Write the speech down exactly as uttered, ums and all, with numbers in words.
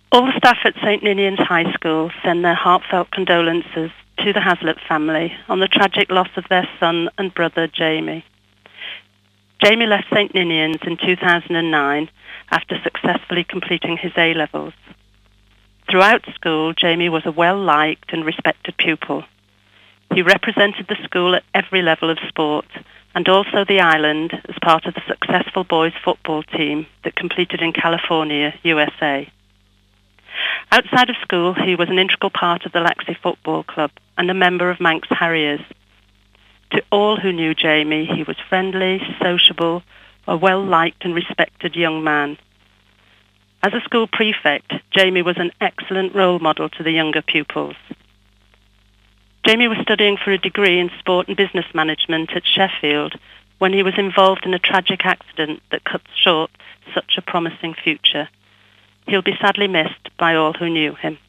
All the staff at St Ninians High School send their heartfelt condolences to the Haslett family on the tragic loss of their son and brother, Jamie. Jamie left St Ninians in two thousand nine after successfully completing his A-levels. Throughout school, Jamie was a well-liked and respected pupil. He represented the school at every level of sport and also the island as part of the successful boys football team that competed in California, U S A. Outside of school, he was an integral part of the Laxey Football Club and a member of Manx Harriers. To all who knew Jamie, he was friendly, sociable, a well-liked and respected young man. As a school prefect, Jamie was an excellent role model to the younger pupils. Jamie was studying for a degree in sport and business management at Sheffield when he was involved in a tragic accident that cut short such a promising future. He'll be sadly missed by all who knew him.